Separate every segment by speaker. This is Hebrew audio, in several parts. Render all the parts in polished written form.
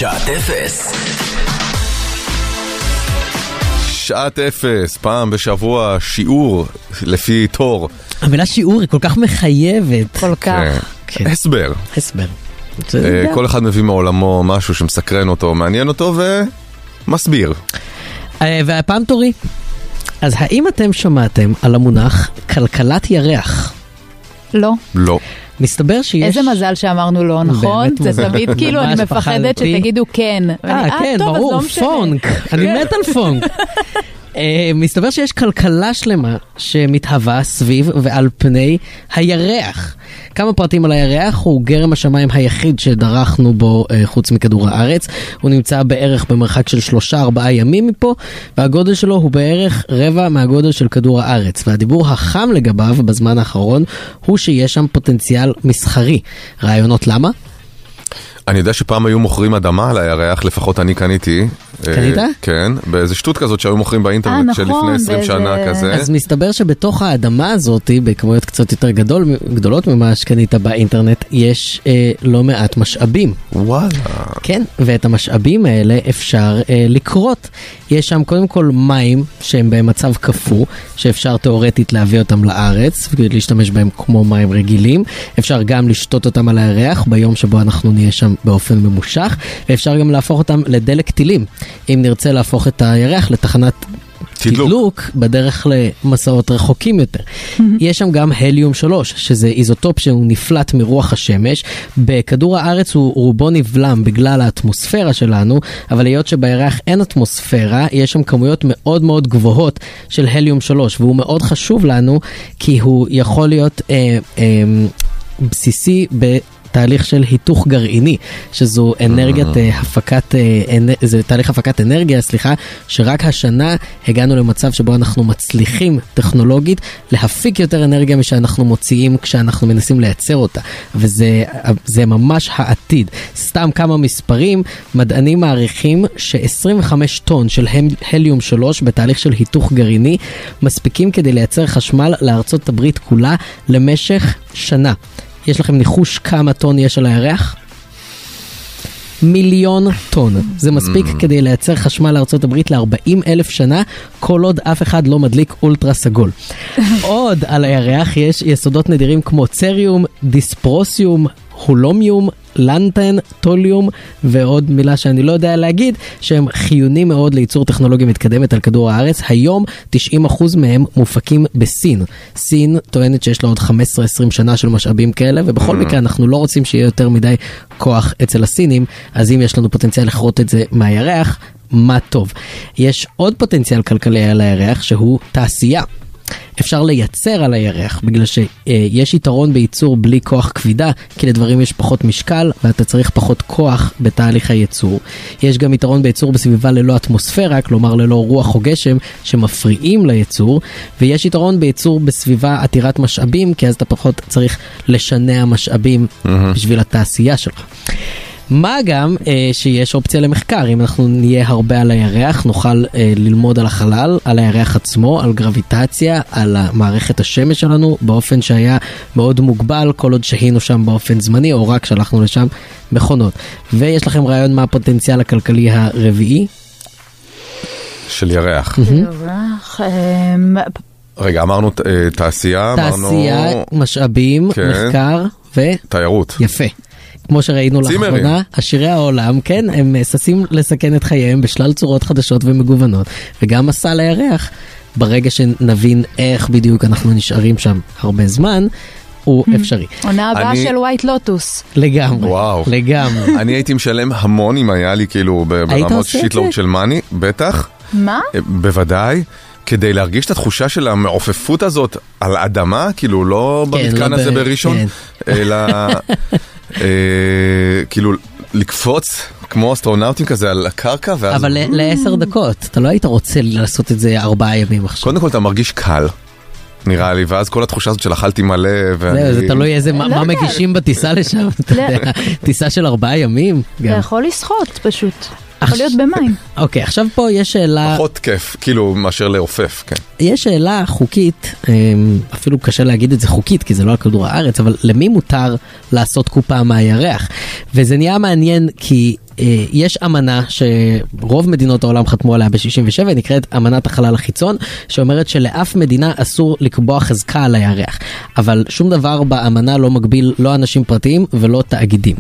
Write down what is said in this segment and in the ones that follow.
Speaker 1: שעת אפס.
Speaker 2: שעת אפס, פעם בשבוע שיעור לפי תור.
Speaker 3: המילה שיעור היא כל כך מחייבת.
Speaker 4: כל כך.
Speaker 2: כן. הסבר.
Speaker 3: הסבר.
Speaker 2: כל אחד מביא מעולמו משהו שמסקרן אותו, מעניין אותו ומסביר.
Speaker 3: והפעם תורי. אז האם אתם שמעתם על המונח כלכלת ירח?
Speaker 4: לא.
Speaker 2: לא.
Speaker 3: מסתבר שיש...
Speaker 4: איזה מזל שאמרנו לא, נכון? זה תמיד כאילו אני מפחדת שתגידו כן.
Speaker 3: כן, ברור, פונק. אני מת על פונק. מסתבר שיש כלכלה שלמה שמתהווה סביב ועל פני הירח. כמה פרטים על הירח. הוא גרם השמיים היחיד שדרכנו בו חוץ מכדור הארץ. הוא נמצא בערך במרחק של 3-4 ימים מפה, והגודל שלו הוא בערך רבע מהגודל של כדור הארץ. והדיבור החם לגביו בזמן האחרון הוא שיש שם פוטנציאל מסחרי. רעיונות למה?
Speaker 2: אני יודע שפעם היו מוכרים אדמה על הירח, לפחות אני קניתי.
Speaker 3: קנית?
Speaker 2: כן, באיזה שטות כזאת שהיו מוכרים באינטרנט של לפני 20 שנה כזה.
Speaker 3: אז מסתבר שבתוך האדמה הזאת, בכמויות קצת יותר גדולות ממה שקנית באינטרנט, יש לא מעט משאבים.
Speaker 2: וואלה. כן,
Speaker 3: ואת המשאבים האלה אפשר לקרות. יש שם קודם כל מים שהם במצב קפוא, שאפשר תיאורטית להביא אותם לארץ, ולהשתמש בהם כמו מים רגילים. אפשר גם לשתות אותם על הירח ביום שבו אנחנו נהיה שם באופן ממושך, ואפשר גם להפוך אותם לדלק טילים. אם נרצה להפוך את הירח לתחנת תדלוק בדרך למסעות רחוקים יותר. יש שם גם הליום 3, שזה איזוטופ שהוא נפלט מרוח השמש. בכדור הארץ הוא רובו נבלם בגלל האטמוספירה שלנו, אבל היות שבירח אין אטמוספירה, יש שם כמויות מאוד מאוד גבוהות של הליום 3, והוא מאוד חשוב לנו, כי הוא יכול להיות בסיסי תהליך של היתוך גרעיני, שזו אנרגיית הפקת, זה תהליך הפקת אנרגיה, שרק השנה הגענו למצב שבו אנחנו מצליחים טכנולוגית להפיק יותר אנרגיה משאנחנו מוציאים כשאנחנו מנסים לייצר אותה, וזה ממש העתיד. סתם כמה מספרים, מדענים מעריכים ש25 טון של הליום 3 בתהליך של היתוך גרעיני מספיקים כדי לייצר חשמל לארצות הברית כולה למשך שנה. יש לכם ניחוש כמה טון יש על הירח? 1,000,000 טון. זה מספיק כדי לייצר חשמל לארצות הברית ל40,000 שנה, כל עוד אף אחד לא מדליק אולטרה סגול. עוד על הירח יש יסודות נדירים כמו צריום, דיספרוסיום, הולומיום, לנטן, טוליום, ועוד מילה שאני לא יודע להגיד, שהם חיונים מאוד לייצור טכנולוגיה מתקדמת על כדור הארץ. היום 90% מהם מופקים בסין. סין טוענת שיש לה עוד 15-20 שנה של משאבים כאלה, ובכל מקרה אנחנו לא רוצים שיהיה יותר מדי כוח אצל הסינים, אז אם יש לנו פוטנציאל לחרות את זה מהירח, מה טוב. יש עוד פוטנציאל כלכלי על הירח שהוא תעשייה. אפשר לייצר על הירח, בגלל שיש יתרון בייצור בלי כוח כבידה, כי לדברים יש פחות משקל, ואתה צריך פחות כוח בתהליך הייצור. יש גם יתרון בייצור בסביבה ללא אטמוספירה, כלומר ללא רוח או גשם, שמפריעים לייצור, ויש יתרון בייצור בסביבה עתירת משאבים, כי אז אתה פחות צריך לשנע משאבים בשביל התעשייה שלך. מה גם שיש אופציה למחקר. אם אנחנו נהיה הרבה על הירח, נוכל ללמוד על החלל, על הירח עצמו, על גרביטציה, על מערכת השמש שלנו, באופן שהיה מאוד מוגבל, כל עוד שהיינו שם באופן זמני, או רק שלחנו לשם מכונות. ויש לכם רעיון מה הפוטנציאל הכלכלי הרביעי?
Speaker 2: של ירח. רגע, אמרנו תעשייה,
Speaker 3: משאבים, מחקר
Speaker 2: תיירות.
Speaker 3: יפה. כמו שראינו לאחרונה, עשירי העולם, כן, הם ששים לסכן את חייהם בשלל צורות חדשות ומגוונות, וגם מסע לירח, ברגע שנבין איך בדיוק אנחנו נשארים שם הרבה זמן, הוא אפשרי.
Speaker 4: עונה הבאה של ווייט לוטוס.
Speaker 3: לגמרי, לגמרי.
Speaker 2: אני הייתי משלם המון אם היה לי כאילו ברמות שיטלורד של מאני, בטח.
Speaker 4: מה?
Speaker 2: בוודאי. כדי להרגיש את התחושה של המעופפות הזאת על אדמה, כאילו לא במתקן הזה בראשון, אלא כאילו לקפוץ כמו אסטרונאוטים כזה על הקרקע.
Speaker 3: אבל ל10 דקות, אתה לא היית רוצה לעשות את זה 4 ימים עכשיו.
Speaker 2: קודם כל אתה מרגיש קל, נראה לי, ואז כל התחושה הזאת של אכלתי מלא.
Speaker 3: זה תלוי איזה, מה מגישים בטיסה לשם, טיסה של 4 ימים.
Speaker 4: אתה יכול לשחות פשוט. יכול להיות במים.
Speaker 3: אוקיי, עכשיו פה יש שאלה...
Speaker 2: פחות כיף, כאילו, מאשר לעופף, כן.
Speaker 3: יש שאלה חוקית, אפילו קשה להגיד את זה חוקית, כי זה לא על כדור הארץ, אבל למי מותר לעשות קופה מהירח? וזה נהיה מעניין, כי יש אמנה שרוב מדינות העולם חתמו עליה ב-67, היא נקראת אמנת החלל החיצון, שאומרת שלאף מדינה אסור לקבוע חזקה על הירח. אבל שום דבר באמנה לא מגביל לא אנשים פרטיים ולא תאגידים.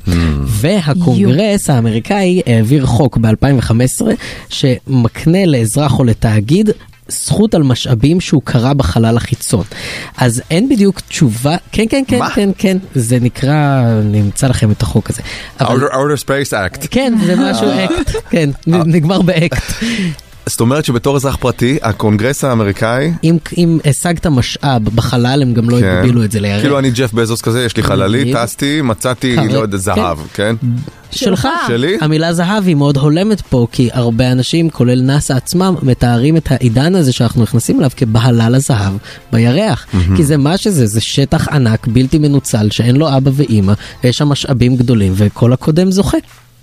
Speaker 3: והקונגרס האמריקאי העביר חוק ב-2015 שמקנה לאזרח או לתאגיד זכות על משאבים שהוא קרא בחלל החיצון. אז אין בדיוק תשובה, כן, זה נקרא, נמצא לכם את החוק הזה.
Speaker 2: Outer Space Act.
Speaker 3: כן, זה משהו אקט, כן, נגמר באקט.
Speaker 2: זאת אומרת שבתור אזרח פרטי, הקונגרס האמריקאי...
Speaker 3: אם השגת משאב בחלל, הם גם לא יגבילו את זה לירח.
Speaker 2: כאילו אני ג'ף בזוס כזה, יש לי חללית, טסתי, מצאתי, לא יודע, זהב, כן?
Speaker 3: שלך.
Speaker 2: שלי?
Speaker 3: המילה זהב היא מאוד הולמת פה, כי הרבה אנשים, כולל נאס"א עצמם, מתארים את העידן הזה שאנחנו נכנסים אליו כבהלל הזהב בירח. כי זה מה שזה, זה שטח ענק, בלתי מנוצל, שאין לו אבא ואמא, ויש שם משאבים גדולים, וכל הקודם זוכה.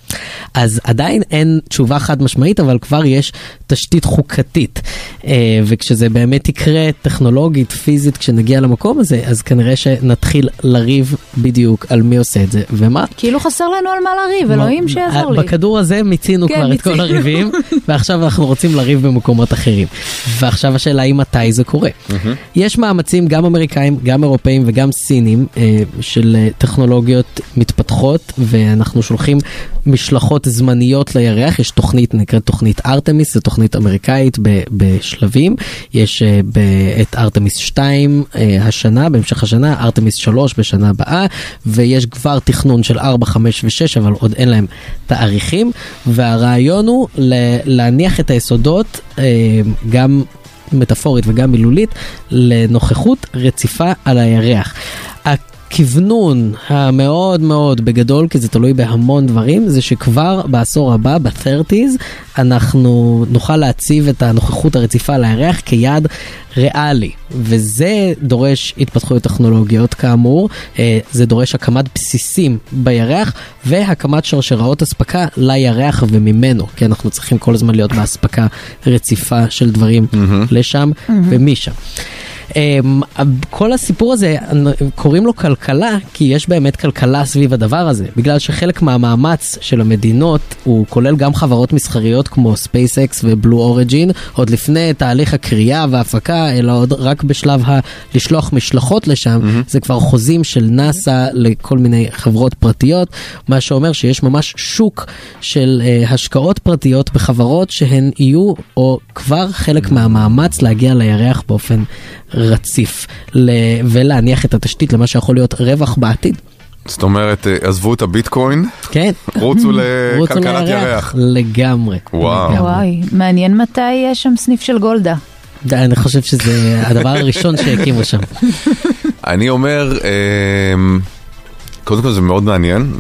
Speaker 3: אז עדיין אין תשובה חד משמעית, אבל כבר יש תשתית חוקתית. וכשזה באמת יקרה טכנולוגית, פיזית, כשנגיע למקום הזה, אז כנראה שנתחיל לריב בדיוק על מי עושה את זה ומה.
Speaker 4: כאילו חסר לנו על מה לריב, אלוהים שיעזור לי.
Speaker 3: בכדור הזה מיצינו כבר את כל הריבים, ועכשיו אנחנו רוצים לריב במקומות אחרים. ועכשיו השאלה היא מתי זה קורה. יש מאמצים גם אמריקאים, גם אירופאים וגם סינים של טכנולוגיות מתפתחות, ואנחנו שולחים משלחות זמניות לירח. יש תוכנית, נקראת תוכנית ארטמיס, זו תוכנית אמריקאית בשלבים. יש את ארטמיס 2 השנה, בהמשך השנה, ארטמיס 3 בשנה הבאה, ויש כבר תכנון של 4, 5 ו-6, אבל עוד אין להם תאריכים, והרעיון הוא להניח את היסודות, גם מטאפורית וגם מילולית, לנוכחות רציפה על הירח. הכיוונון המאוד מאוד בגדול, כי זה תלוי בהמון דברים, זה שכבר בעשור הבא, ב-30s, אנחנו נוכל להציב את הנוכחות הרציפה על הירח כיעד ריאלי, וזה דורש התפתחויות טכנולוגיות כאמור, זה דורש הקמת בסיסים בירח, והקמת שרשראות הספקה לירח וממנו, כי אנחנו צריכים כל הזמן להיות בהספקה רציפה של דברים לשם ומשם. כל הסיפור הזה קוראים לו כלכלה, כי יש באמת כלכלה סביב הדבר הזה, בגלל שחלק מהמאמץ של המדינות הוא כולל גם חברות מסחריות כמו SpaceX ובלו אוריג'ין, עוד לפני תהליך הקריאה וההפקה, אלא עוד רק בשלב לשלוח משלחות לשם. זה כבר חוזים של נאס"א לכל מיני חברות פרטיות, מה שאומר שיש ממש שוק של השקעות פרטיות בחברות שהן יהיו או כבר חלק מהמאמץ להגיע לירח באופן רציף, ולהניח את התשתית למה שיכול להיות רווח בעתיד.
Speaker 2: זאת אומרת, עזבו את הביטקוין,
Speaker 3: כן.
Speaker 2: רוצו לכלכלת ירח.
Speaker 3: לגמרי.
Speaker 4: וואי, מעניין מתי יש שם סניף של גולדה.
Speaker 3: אני חושב שזה הדבר הראשון שהקימו שם.
Speaker 2: אני אומר, קודם כל זה מאוד מעניין,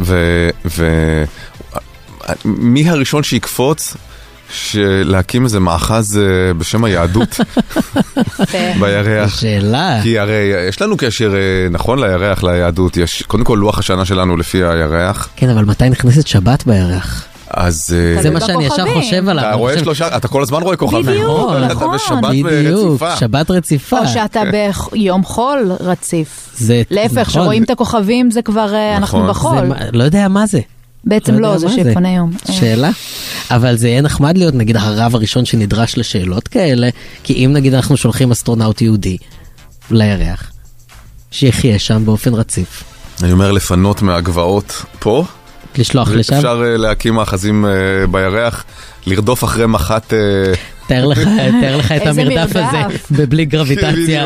Speaker 2: ומי הראשון שיקפוץ להקים איזה מאחז בשם היהדות בירח.
Speaker 3: שאלה.
Speaker 2: כי הרי יש לנו קשר נכון לירח, ליהדות. יש קודם כל לוח השנה שלנו לפי הירח.
Speaker 3: כן, אבל מתי נכנסת שבת בירח?
Speaker 2: אז
Speaker 3: זה מה שאני ישר חושב עליו.
Speaker 2: אתה רואה שלושה, אתה כל הזמן רואה כוכבים.
Speaker 4: בדיוק, נכון.
Speaker 3: בדיוק, שבת רציפה.
Speaker 4: או שאתה ביום חול רציף. להפך, שרואים את הכוכבים זה כבר אנחנו בחול.
Speaker 3: לא יודע מה זה.
Speaker 4: בעצם לא, זה שפנה היום.
Speaker 3: שאלה. אבל זה יהיה נחמד להיות נגיד הרב הראשון שנדרש לשאלות כאלה, כי אם נגיד אנחנו שולחים אסטרונאוט יהודי לירח, שיחיה שם באופן רציף.
Speaker 2: אני אומר לפנות מהגבעות פה.
Speaker 3: לשלוח לשם.
Speaker 2: אפשר להקים מאחזים בירח, לרדוף אחרי מחת...
Speaker 3: תאר לך את המרדף הזה, בבלי גרביטציה.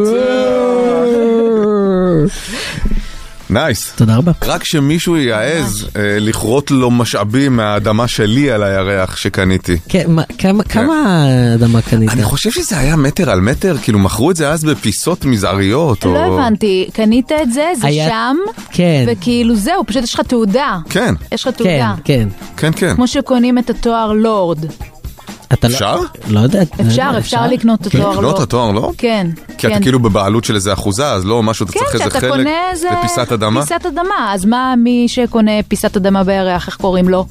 Speaker 2: נייס.
Speaker 3: תודה רבה.
Speaker 2: רק שמישהו יעז לכרות לו משאבים מהאדמה שלי על הירח שקניתי.
Speaker 3: כמה אדמה קנית?
Speaker 2: אני חושב שזה היה מטר על מטר, כאילו מכרו את זה אז בפיסות מזעריות.
Speaker 4: לא הבנתי, קנית את זה, זה שם, וכאילו זהו, פשוט יש לך תעודה.
Speaker 2: כן.
Speaker 4: יש לך תעודה.
Speaker 3: כן.
Speaker 4: כמו שקונים את התואר לורד.
Speaker 2: אפשר?
Speaker 3: לא יודעת.
Speaker 4: אפשר לקנות את התואר לא.
Speaker 2: לקנות את התואר לא?
Speaker 4: כן.
Speaker 2: כי אתה כאילו בבעלות של איזה אחוזה, אז לא משהו, אתה צריך איזה חלק לפיסת אדמה?
Speaker 4: פיסת אדמה, אז מה מי שקונה פיסת אדמה בירח, איך קוראים לו?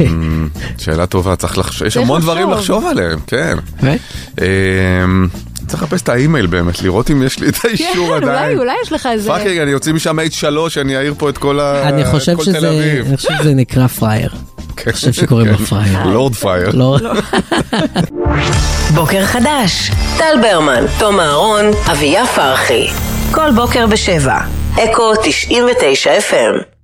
Speaker 2: שאלה טובה, יש המון דברים לחשוב עליהם, כן. צריך לחפש את האימייל באמת, לראות אם יש לי את האישור עדיין.
Speaker 4: אולי יש לך איזה...
Speaker 2: פאקינג, אני יוצא משם H3, אני אעיר פה את כל תל אביב.
Speaker 3: אני חושב שזה נקרא פרייר. אני חושב שקוראים לו פרייר.
Speaker 2: לורד פרייר.
Speaker 1: בוקר חדש, טל ברמן, תום אהרון, אביה פרחי. כל בוקר ב7, אקו 99 FM.